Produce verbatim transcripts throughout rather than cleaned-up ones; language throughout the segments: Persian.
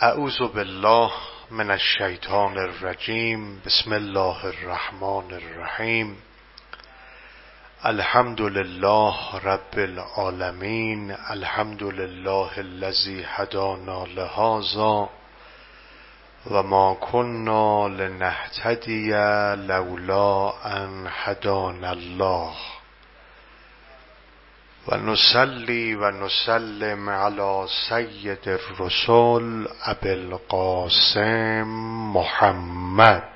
اعوذ بالله من الشیطان الرجیم. بسم الله الرحمن الرحیم. الحمد لله رب العالمین. الحمد لله الذی هدانا لهذا و ما كنا لنهتدی لولا ان هدانا الله و نصلی و نسلم علی سید الرسل ابی القاسم محمد.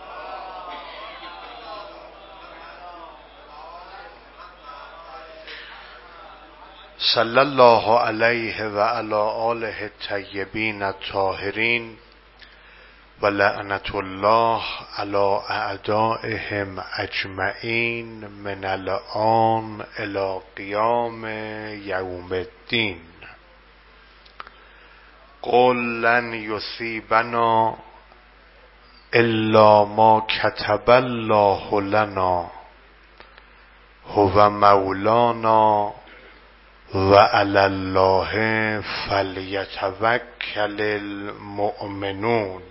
صلی الله علیه و علی آله الطیبین الطاهرین و لعنت الله علی اعدائهم اجمعین من الآن الی قیام یوم الدین. قل لن یصیبنا الا ما کتب الله لنا هو مولانا و علی الله فلیتوکل المؤمنون.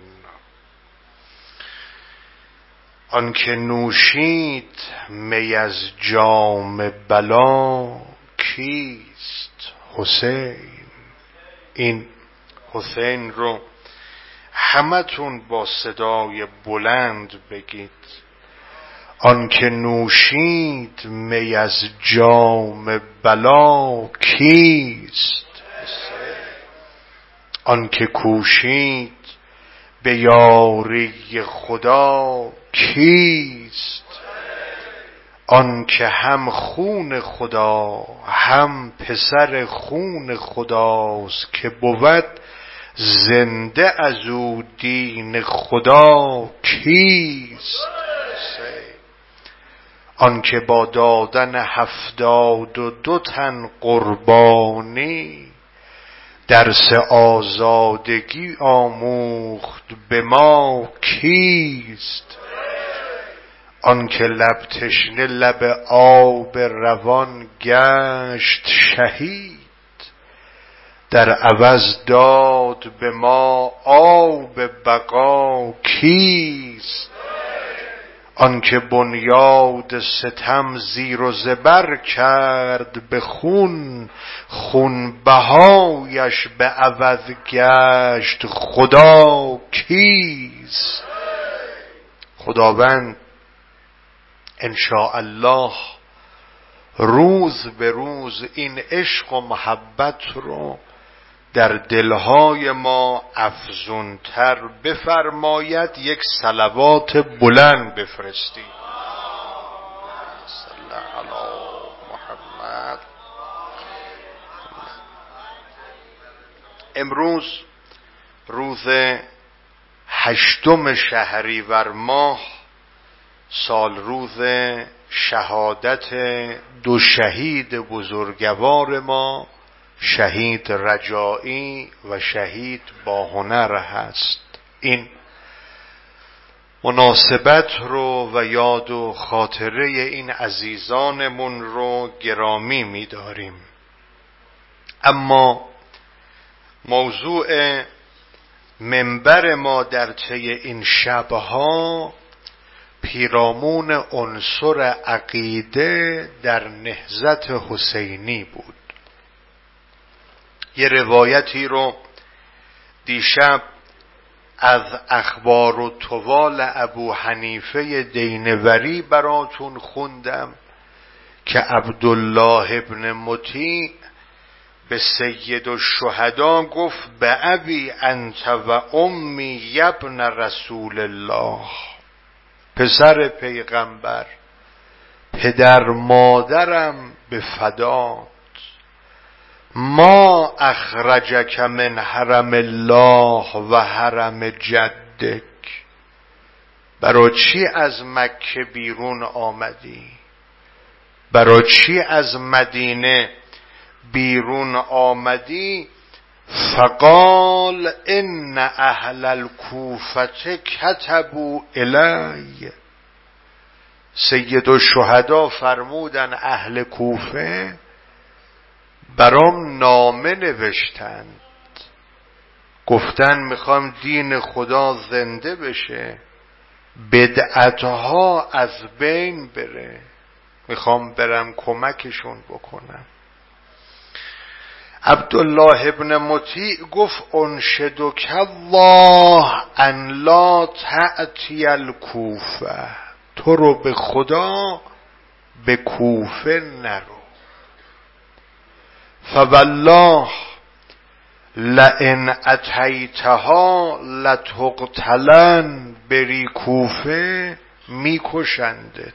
آنکه نوشید می از جام بلا کیست؟ حسین. این حسین رو همتون با صدای بلند بگید. آنکه نوشید می از جام بلا کیست؟ حسین. آنکه کوشید به یاری خدا کیست؟ آن که هم خون خدا هم پسر خون خداست که بود زنده از او دین خدا کیست؟ آن که با دادن هفتاد و دو تن قربانی درس آزادگی آموخت به ما کیست؟ آن که لب تشنه لب آب روان گشت شهید در عوض داد به ما آب بقا کیست؟ آن که بنیاد ستم زیر و زبر کرد به خون خون بهایش به عوض گشت خدا کیست؟ خداوند انشاءالله روز به روز این عشق و محبت رو در دلهای ما افزونتر بفرماید. یک صلوات بلند بفرستید. صلی علی محمد. امروز روز هشتم شهریور ماه، سال روز شهادت دو شهید بزرگوار ما، شهید رجایی و شهید باهنر هست. این مناسبت رو و یاد و خاطره این عزیزانمون رو گرامی می‌داریم. اما موضوع منبر ما در طی این شبها پیرامون عنصر عقیده در نهضت حسینی بود. یه روایتی رو دیشب از اخبار و طوال ابو حنیفه دینوری براتون خوندم که عبدالله ابن مطیع به سید الشهدا گفت به ابی انت و امی ابن رسول الله. پسر پیغمبر، پدر مادرم به فدات. ما اخرجک من حرم الله و حرم جدک. برای چی از مکه بیرون آمدی؟ برای چی از مدینه بیرون آمدی؟ فقال ان اهل الکوفه کتبوا الی. سید الشهدا فرمودن اهل کوفه برام نامه نوشتند، گفتن میخوام دین خدا زنده بشه، بدعتها از بین بره، میخوام برم کمکشون بکنم. عبدالله ابن مطیع گفت انشدک الله ان لا تأتی الکوفه، تو رو به خدا به کوفه نرو. فوالله لئن اتیتها لتقتلن، بری کوفه میکشندت.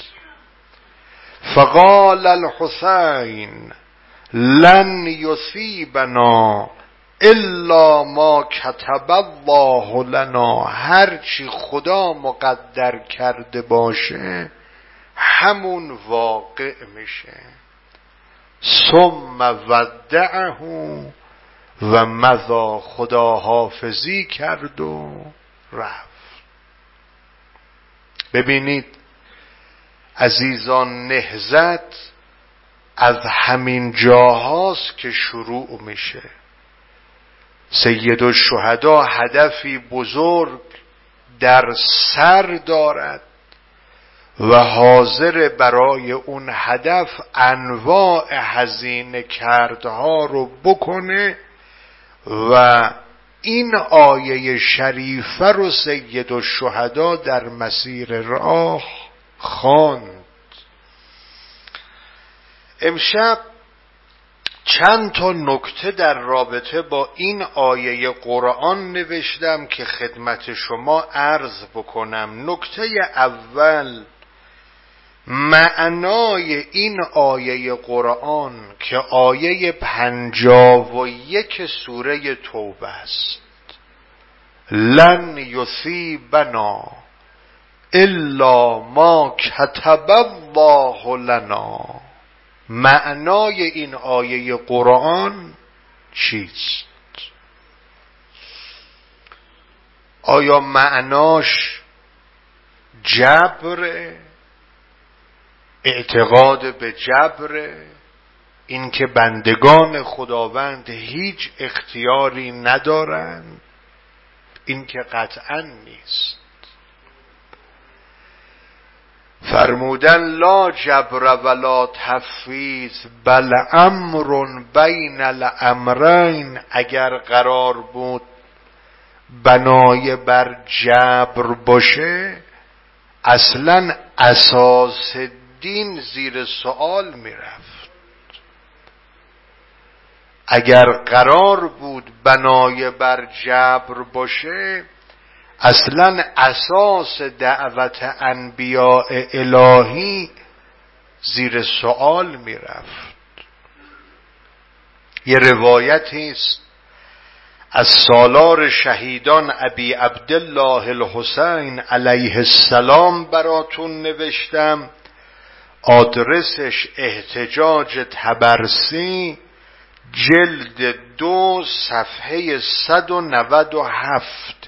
فقال الحسین لن یصیبنا الا ما کتب الله لنا، هرچی خدا مقدر کرده باشه همون واقع میشه. ثم ودعه و مضی، خدا حافظی کرد و رفت. ببینید عزیزان، نهضت از همین جاهاست که شروع میشه. سید الشهدا هدفی بزرگ در سر دارد و حاضر برای اون هدف انواع هزینه کردها رو بکنه و این آیه شریفه رو سید الشهدا در مسیر راه خواند. امشب چند تا نکته در رابطه با این آیه قرآن نوشتم که خدمت شما عرض بکنم. نکته اول، معنای این آیه قرآن که آیه پنجاه و یک سوره توبه است. لن یصیبنا الا ما کتب الله لنا. معنای این آیه قرآن چیست؟ آیا معناش جبر، اعتقاد به جبر، این که بندگان خداوند هیچ اختیاری ندارند؟ این که قطعا نیست. فرمودن لا جبر ولا تفویض بل امر بین الامرین. اگر قرار بود بنای بر جبر باشه اصلا اساس دین زیر سوال میرفت. اگر قرار بود بنای بر جبر باشه اصلا اساس دعوت انبیاء الهی زیر سوال میرفت. یه روایتی است از سالار شهیدان ابی عبدالله الحسین علیه السلام براتون نوشتم. آدرسش احتجاج طبرسی جلد دو صفحه صد و نود و هفت.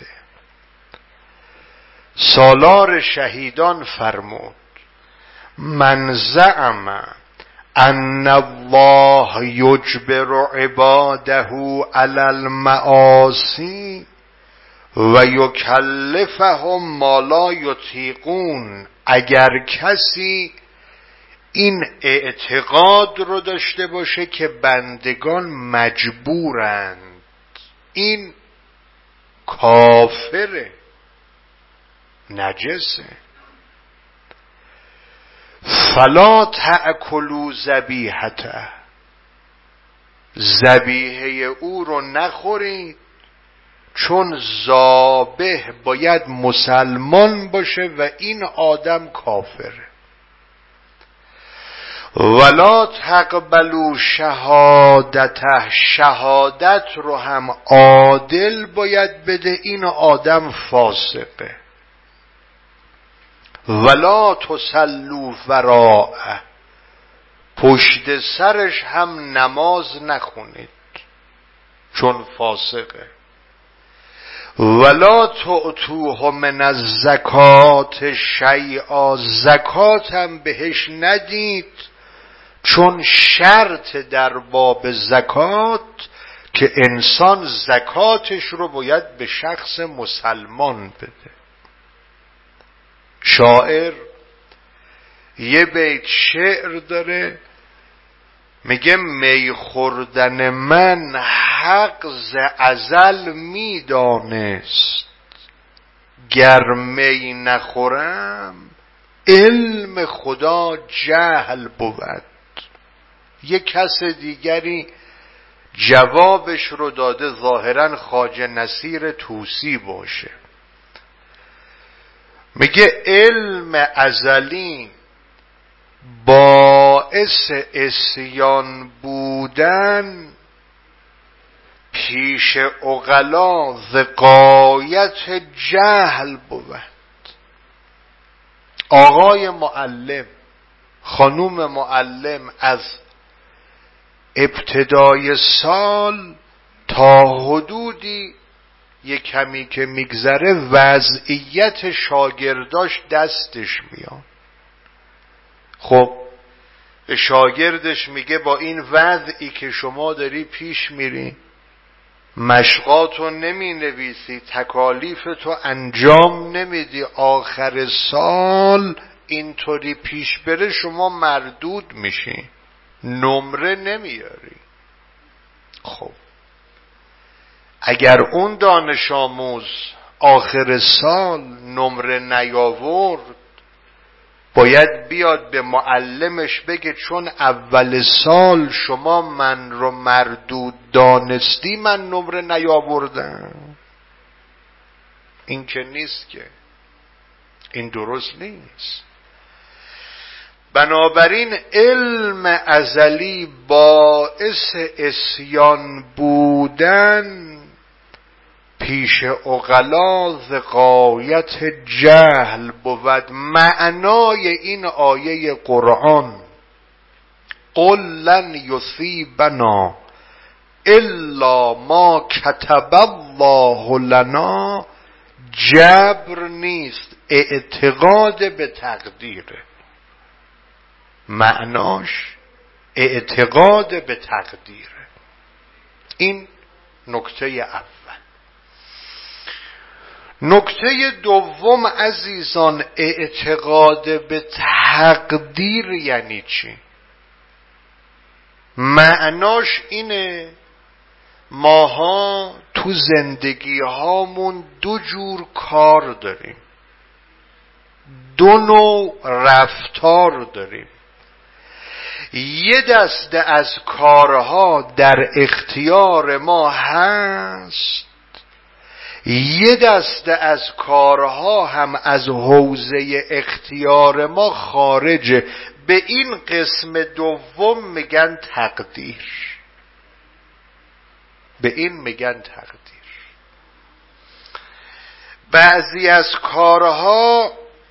سالار شهیدان فرمود من زعم ان الله یجبر عباده علی المعاصی و یکلفهم ما لا یطیقون. اگر کسی این اعتقاد رو داشته باشه که بندگان مجبورند، این کافره، نجسه. فلا تأکلوا ذبیحته، ذبیحه او رو نخورید، چون ذابح باید مسلمان باشه و این آدم کافره. ولا تقبلوا شهادته، شهادت رو هم عادل باید بده، این آدم فاسقه. ولا تصلوا وراءه، پشت سرش هم نماز نخونید چون فاسقه. ولا تؤتوه من الزکات شیئا، زکات هم بهش ندید چون شرط در باب زکات که انسان زکاتش رو باید به شخص مسلمان بده. شاعر یه بیت شعر داره میگه می خوردن من حق ز ازل میدانست، گر می نخورم علم خدا جهل بود. یک کس دیگری جوابش رو داده، ظاهرا خواجه نصیر طوسی باشه، میگه علم ازلی باعث عصیان بودن پیش عقلا ز غایت جهل بود. آقای معلم، خانوم معلم از ابتدای سال تا حدودی یک کمی که میگذره وضعیت شاگرداش دستش میاد. خب به شاگردش میگه با این وضعی که شما داری پیش میری، مشقاتو نمی نویسی، تکالیفتو انجام نمیدی، آخر سال اینطوری پیش بره شما مردود میشی، نمره نمیاری. خب اگر اون دانش آموز آخر سال نمره نیاورد، باید بیاد به معلمش بگه چون اول سال شما من رو مردود دانستی من نمره نیاوردم. این که نیست، که این درست نیست. بنابراین علم ازلی باعث عصیان بودن پیش عقلا ز غایت جهل بود. معنای این آیه قرآن قل لن یصیبنا الا ما کتب الله لنا جبر نیست، اعتقاد به تقدیره. معناش اعتقاد به تقدیره. این نکته اول. نکته دوم عزیزان، اعتقاد به تقدیر یعنی چی؟ معناش اینه ماها تو زندگی هامون دو جور کار داریم، دو نوع رفتار داریم. یه دسته از کارها در اختیار ما هست، یه دسته از کارها هم از حوزه اختیار ما خارجه. به این قسم دوم میگن تقدیر. به این میگن تقدیر. بعضی از کارها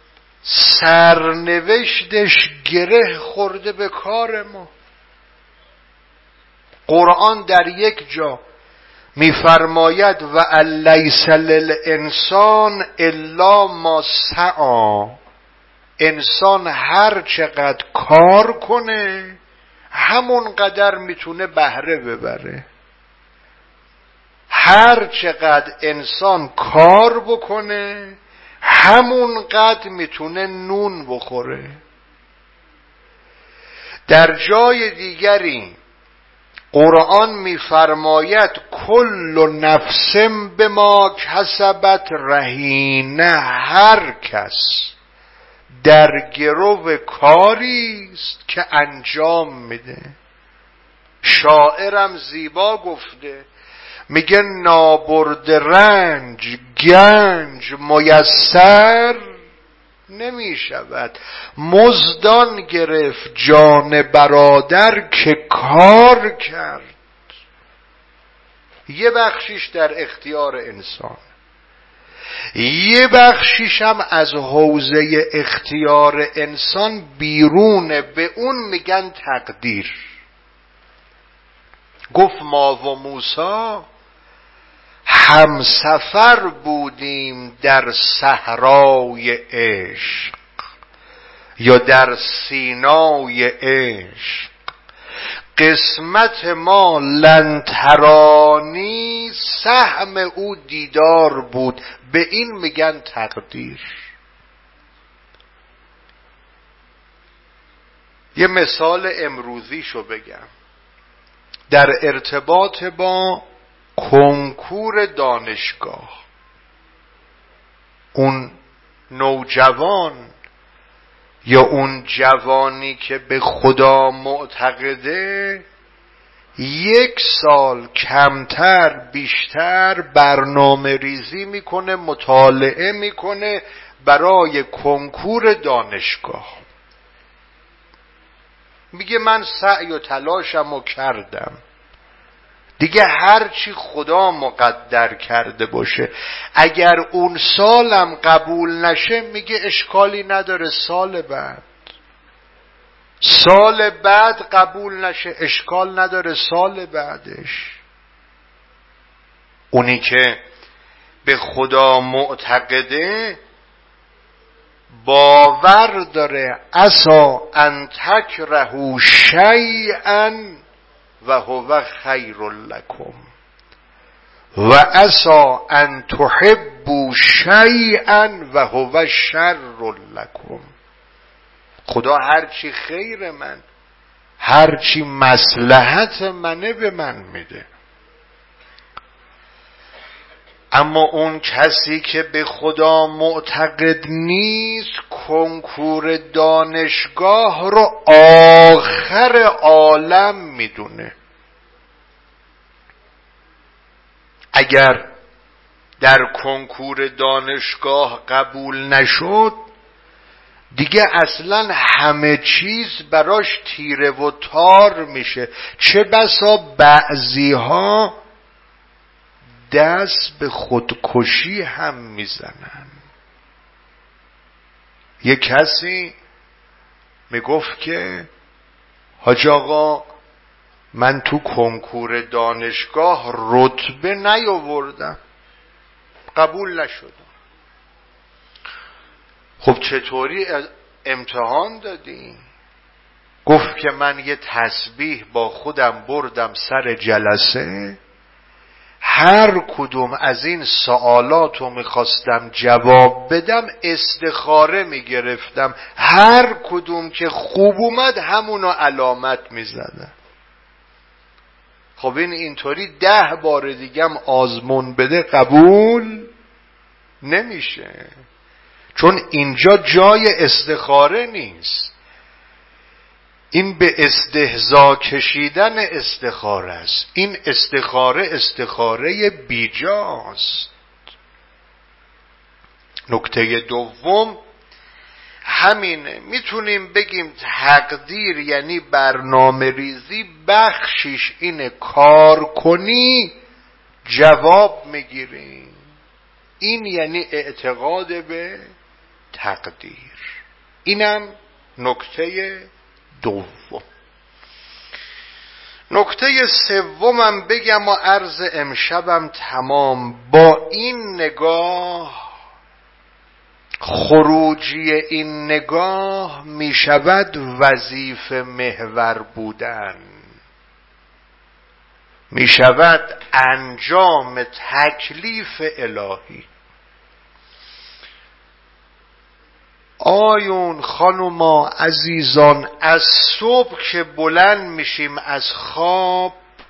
سرنوشتش گره خورده به کار ما. قرآن در یک جا میفرماید و الیس للانسان الا ما سعی. انسان هر چقدر کار کنه همون قدر میتونه بهره ببره. هر چقدر انسان کار بکنه همون قدر میتونه نون بخوره. در جای دیگری قرآن میفرماید کل نفس بما کسبت رهینه. هر کس در گرو کاری است که انجام میده. شاعرم زیبا گفته، میگه نابرد رنج گنج میسر نمی شود، مزدان گرفت جان برادر که کار کرد. یه بخشیش در اختیار انسان، یه بخشیش هم از حوزه اختیار انسان بیرونه. به اون میگن تقدیر. گفت ما و موسی همسفر بودیم در صحرای عشق یا در سینای عشق. قسمت ما لن ترانی، سهم او دیدار بود. به این میگن تقدیر. یه مثال امروزیشو بگم در ارتباط با کنکور دانشگاه. اون نوجوان یا اون جوانی که به خدا معتقده یک سال کمتر بیشتر برنامه ریزی میکنه، مطالعه میکنه برای کنکور دانشگاه. میگه من سعی و تلاشم رو کردم دیگه، هرچی خدا مقدر کرده باشه. اگر اون سالم قبول نشه میگه اشکالی نداره، سال بعد سال بعد قبول نشه اشکال نداره، سال بعدش. اونی که به خدا معتقده باور داره عسا ان تکرهوا شیئا و هو خیر لکم و عسا ان تحبوا شیئا و هو شر لکم. خدا هرچی خیر من، هرچی مصلحت منه به من میده. اما اون کسی که به خدا معتقد نیست کنکور دانشگاه رو آخر عالم میدونه. اگر در کنکور دانشگاه قبول نشد دیگه اصلا همه چیز براش تیره و تار میشه. چه بسا بعضی ها دست به خودکشی هم میزنن. یه کسی میگفت که حاج آقا من تو کنکور دانشگاه رتبه نیاوردم، قبول نشدم. خب چطوری امتحان دادی؟ گفت که من یه تسبیح با خودم بردم سر جلسه، هر کدوم از این سوالات رو میخواستم جواب بدم استخاره میگرفتم، هر کدوم که خوب اومد همونو علامت میزدم. خب این اینطوری ده بار دیگم آزمون بده قبول نمیشه، چون اینجا جای استخاره نیست. این به استهزا کشیدن استخاره است. این استخاره استخاره بیجاست. نکته دوم همینه. میتونیم بگیم تقدیر یعنی برنامه ریزی، بخشیش اینه کار کنی جواب میگیری. این یعنی اعتقاد به تقدیر. اینم نکته دوم. نکته سومم بگم و عرض امشبم تمام. با این نگاه، خروجی این نگاه می شود وظیفه محور بودن، می شود انجام تکلیف الهی. آیون خانوما عزیزان، از صبح که بلند میشیم از خواب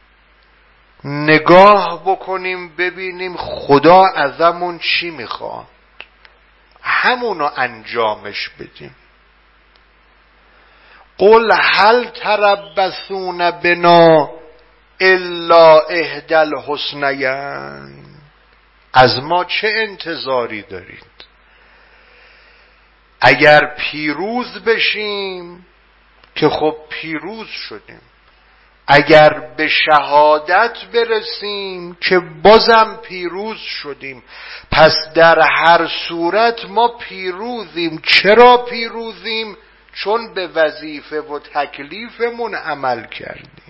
نگاه بکنیم ببینیم خدا ازمون چی میخواد، همونو انجامش بدیم. قل هل تربصون بنا الا احدی الحسنیین. از ما چه انتظاری دارید؟ اگر پیروز بشیم که خب پیروز شدیم، اگر به شهادت برسیم که بازم پیروز شدیم. پس در هر صورت ما پیروزیم. چرا پیروزیم؟ چون به وظیفه و تکلیفمون عمل کردیم.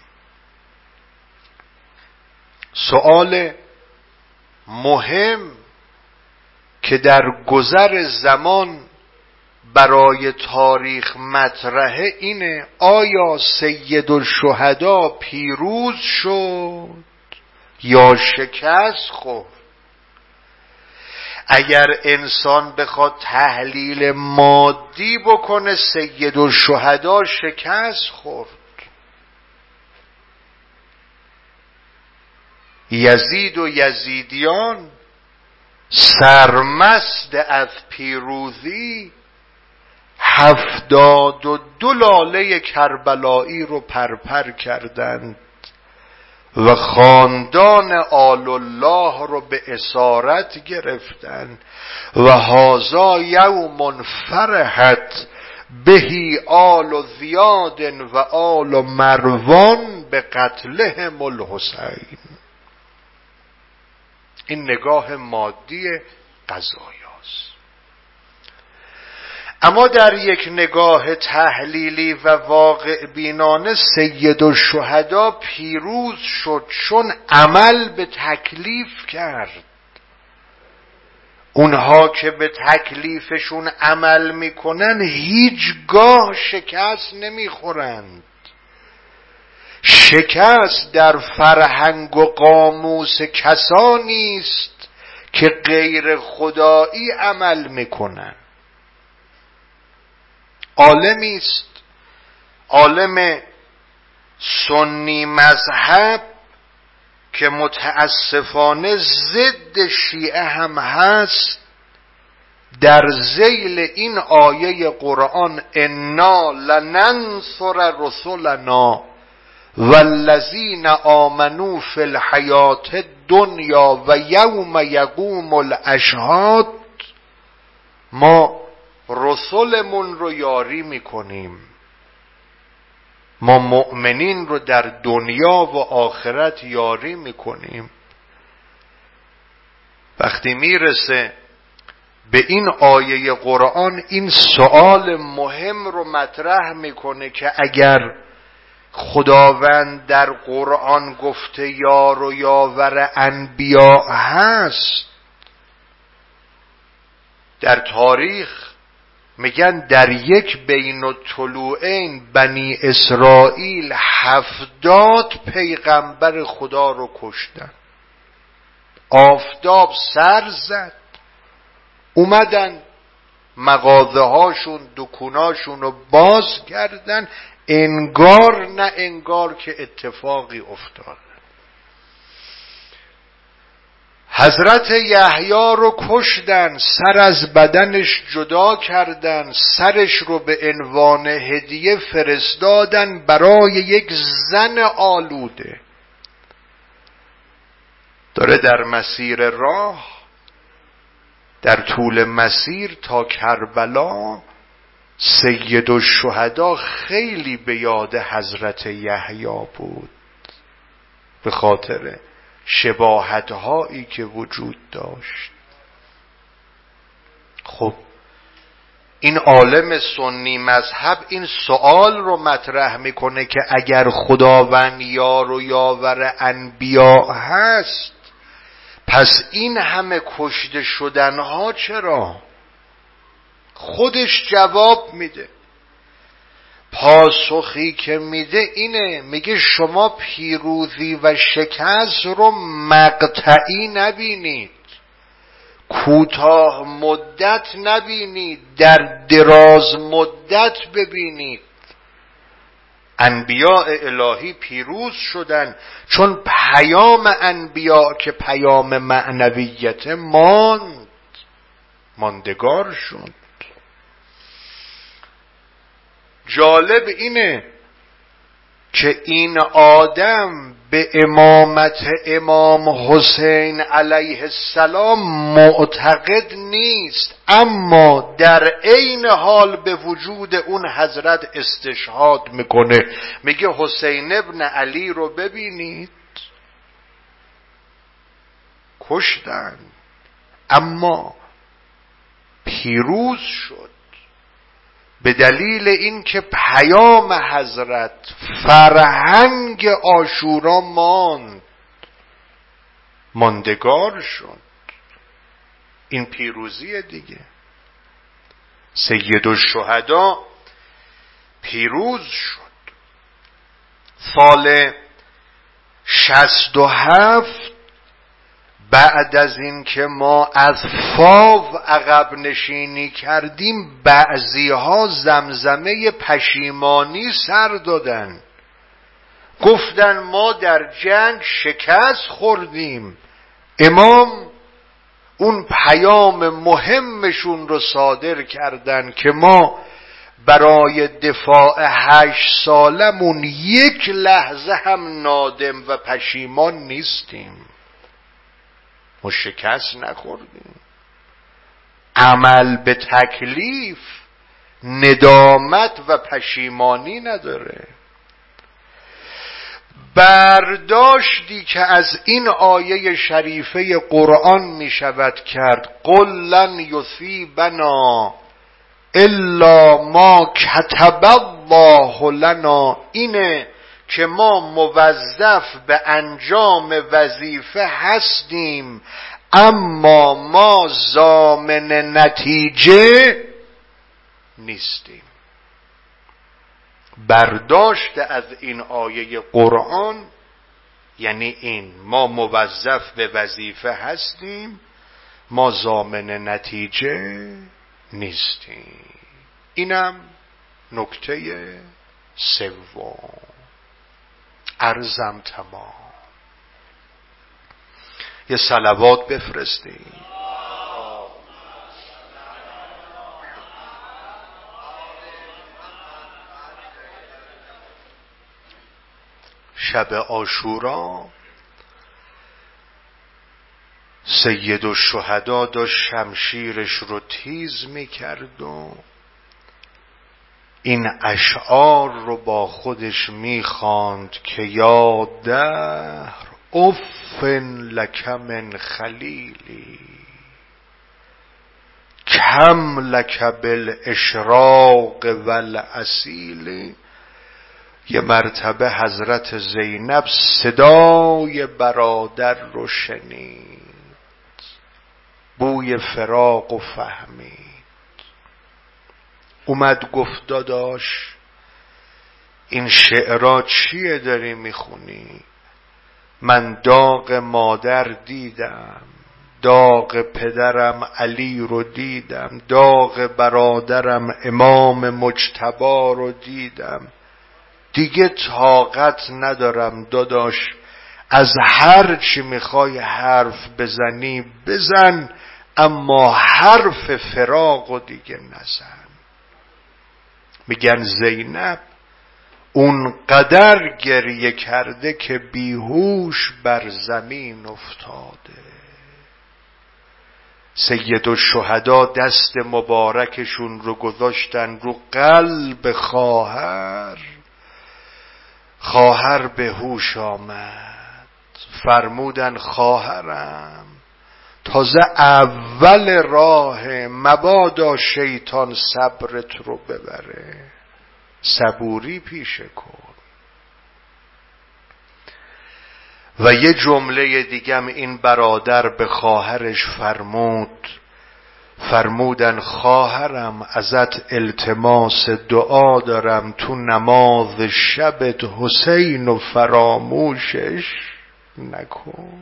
سؤال مهم که در گذر زمان برای تاریخ مطرحه اینه آیا سید الشهدا پیروز شد یا شکست خورد؟ اگر انسان بخواد تحلیل مادی بکنه سید الشهدا شکست خورد. یزید و یزیدیان سرمست از پیروزی هفتاد و دو لاله کربلایی رو پرپر کردند و خاندان آل الله رو به اسارت گرفتند و هذا یوم فرحت بهی آل زیاد و آل مروان به قتلهم الحسین. این نگاه مادی قضایاست. اما در یک نگاه تحلیلی و واقع بینانه سید الشهدا پیروز شد چون عمل به تکلیف کرد. اونها که به تکلیفشون عمل میکنن هیچگاه شکست نمیخورند. شکست در فرهنگ و قاموس کسانی است که غیر خدایی عمل میکنن. عالمی است، عالم سنی مذهب که متاسفانه ضد شیعه هم هست، در ذیل این آیه قرآن انا لننصر رسلنا والذین آمنوا فی الحیاة الدنیا و یوم یقوم الاشهاد، ما رسولمون رو یاری میکنیم، ما مؤمنین رو در دنیا و آخرت یاری میکنیم. وقتی میرسه به این آیه قرآن این سوال مهم رو مطرح میکنه که اگر خداوند در قرآن گفته یار و یاور انبیا هست، در تاریخ میگن در یک بین الطلوعین بنی اسرائیل هفتاد پیغمبر خدا رو کشتن. آفتاب سر زد، اومدن مغازه هاشون دکوناشون رو باز کردن، انگار نه انگار که اتفاقی افتاد. حضرت یحیی رو کشتن، سر از بدنش جدا کردن، سرش رو به عنوان هدیه فرستادن برای یک زن آلوده. داره در مسیر راه، در طول مسیر تا کربلا، سید الشهدا خیلی به یاد حضرت یحیی بود به خاطر شباهت هایی که وجود داشت. خب این عالم سنی مذهب این سوال رو مطرح میکنه که اگر خداوند یار و یاور انبیا هست، پس این همه کشته شدن ها چرا؟ خودش جواب میده. پاسخی که میده اینه، میگه شما پیروزی و شکست رو مقطعی نبینید، کوتاه مدت نبینید، در دراز مدت ببینید. انبیاء الهی پیروز شدن چون پیام انبیاء که پیام معنویت ماند، ماندگار شد. جالب اینه که این آدم به امامت امام حسین علیه السلام معتقد نیست، اما در عین حال به وجود اون حضرت استشهاد میکنه. میگه حسین ابن علی رو ببینید، کشتن اما پیروز شد، به دلیل اینکه پیام حضرت فرهنگ عاشورا ماند، ماندگار شد. این پیروزی دیگه. سید الشهدا پیروز شد. سال شصت و هفت بعد از این که ما از فاو عقب نشینی کردیم، بعضی ها زمزمه پشیمانی سر دادن، گفتن ما در جنگ شکست خوردیم. امام اون پیام مهمشون رو صادر کردن که ما برای دفاع هشت سالمون یک لحظه هم نادم و پشیمان نیستیم. ما شکست نخوردیم. عمل به تکلیف ندامت و پشیمانی نداره. برداشتی که از این آیه شریفه قرآن می شود کرد، قل لن یصیبنا الا ما کتب الله لنا، اینه که ما موظف به انجام وظیفه هستیم، اما ما ضامن نتیجه نیستیم. برداشت از این آیه قرآن یعنی این: ما موظف به وظیفه هستیم، ما ضامن نتیجه نیستیم. اینم نکته سوم. عرضم تمام. یه صلوات بفرستیم. شب عاشورا سید الشهدا داشت شمشیرش رو تیز میکرد و این اشعار رو با خودش میخواند که یا دهر افن لک من خلیلی کم لک بالاشراق والاصیل. یه مرتبه حضرت زینب صدای برادر رو شنید، بوی فراق و فهمید، اومد گفت داداش این شعرها چیه داری میخونی؟ من داغ مادر دیدم، داغ پدرم علی رو دیدم، داغ برادرم امام مجتبی رو دیدم، دیگه طاقت ندارم داداش، از هر چی میخوای حرف بزنی بزن، اما حرف فراق و دیگه نزن. میگن زینب اون قدر گریه کرده که بیهوش بر زمین افتاده. سید الشهدا دست مبارکشون رو گذاشتن رو قلب خواهر، خواهر به هوش آمد، فرمودن خواهرم تازه اول راه، مبادا شیطان صبرت رو ببره، صبوری پیشه کن. و یه جمله دیگم این برادر به خواهرش فرمود، فرمودن خواهرم ازت التماس دعا دارم، تو نماز شبت حسین و فراموشش نکن.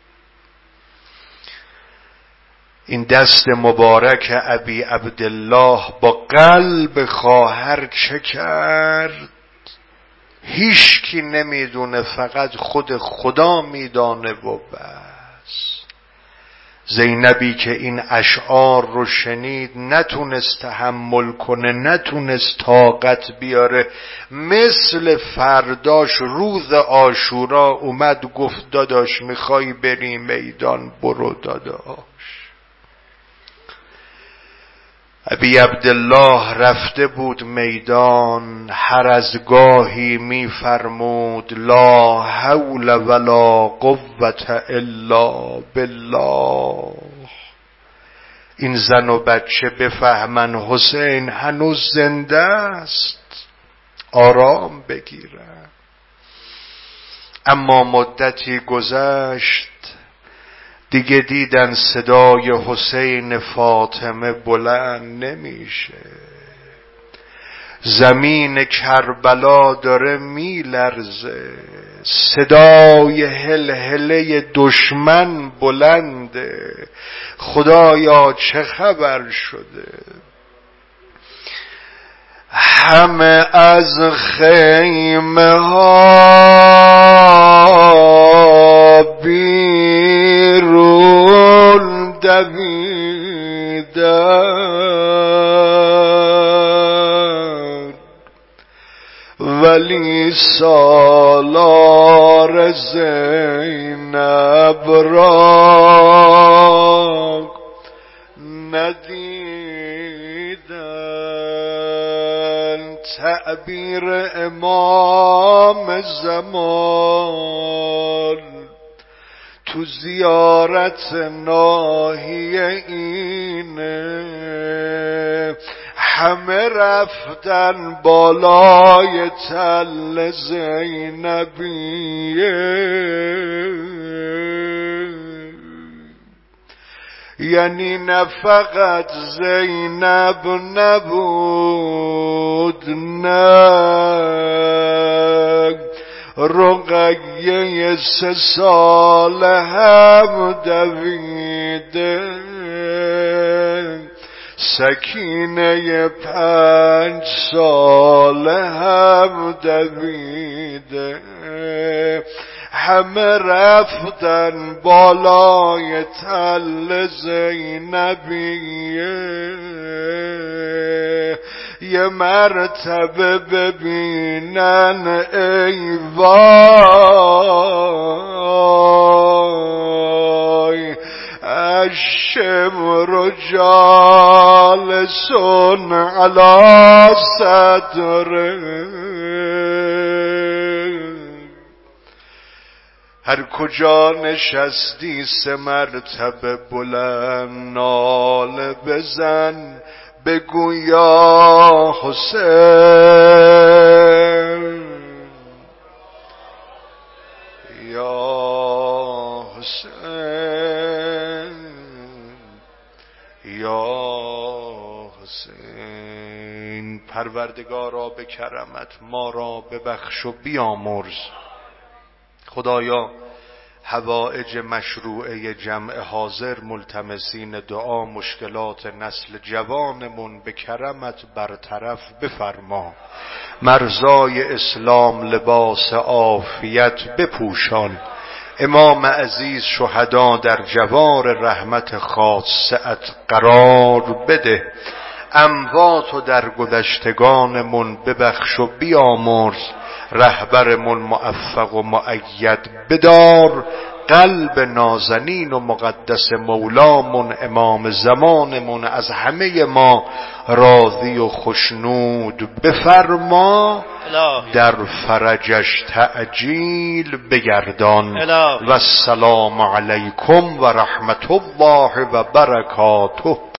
این دست مبارک ابی عبدالله با قلب خواهر چه کرد هیچ کی نمیدونه، فقط خود خدا میدانه و بس. زینبی که این اشعار رو شنید نتونست تحمل کنه، نتونست طاقت بیاره، مثل فرداش روز عاشورا اومد گفت داداش میخوای بری میدان برو داداش. ابی عبدالله رفته بود میدان، هر از گاهی می فرمود لا حول ولا قوة الا بالله. این زن و بچه بفهمن حسین هنوز زنده است، آرام بگیرن. اما مدتی گذشت، دیگه دیدن صدای حسین فاطمه بلند نمیشه، زمین کربلا داره میلرزه، صدای هلهله دشمن بلنده، خدایا چه خبر شده؟ همه از خیمه ها بیرون دویدن، ولی سالار زینب را ندیدن. تعبیر امام زمان تو زیارت ناحیه اینه، همه رفتن بالای تل زینبیه، یعنی نه فقط زینب نبود، نه رقیه سه سال هم دویده، سکینه پنج سال هم دویده، همه رفتن بالای تل زینبیه، یه مرتبه ببینن ای وای، الشمر جالسون علی صدره. هر کجا نشستی سه مرتبه بلند ناله بزن، بگو یا حسین یا حسین یا حسین. پروردگارا به کرمت ما را ببخش و بیامرز. خدایا حوائج مشروعه جمع حاضر ملتمسین دعا، مشکلات نسل جوانمون به کرمت برطرف بفرما. مرزای اسلام لباس عافیت بپوشان. امام عزیز شهدا در جوار رحمت خاصت قرار بده. اموات و در گذشتگانمون ببخش و بیامرز. رهبرمون موفق و مؤید بدار. قلب نازنین و مقدس مولامون امام زمانمون از همه ما راضی و خشنود بفرما. در فرجش تعجیل بگردان. و السلام علیکم و رحمت الله و برکاته.